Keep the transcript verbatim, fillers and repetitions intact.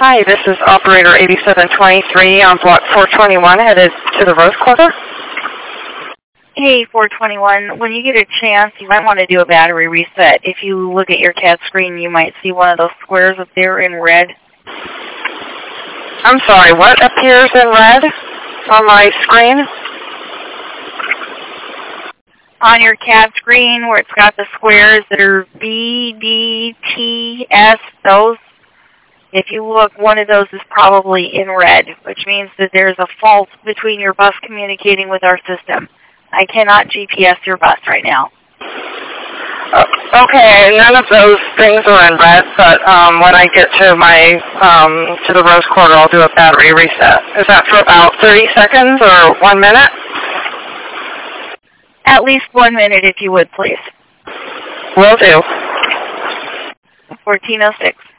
Hi, this is operator eighty-seven twenty-three on block four twenty-one, headed to the Rose Quarter. Hey, four twenty-one, when you get a chance, you might want to do a battery reset. If you look at your C A D screen, you might see one of those squares up there in red. I'm sorry, what appears in red on my screen? On your C A D screen where it's got the squares that are B, D, T, S, those, if you look, one of those is probably in red, which means that there's a fault between your bus communicating with our system. I cannot G P S your bus right now. Uh, okay, none of those things are in red, but um, when I get to my um, to the Rose Quarter, I'll do a battery reset. Is that for about thirty seconds or one minute? At least one minute, if you would, please. Will do. fourteen oh six.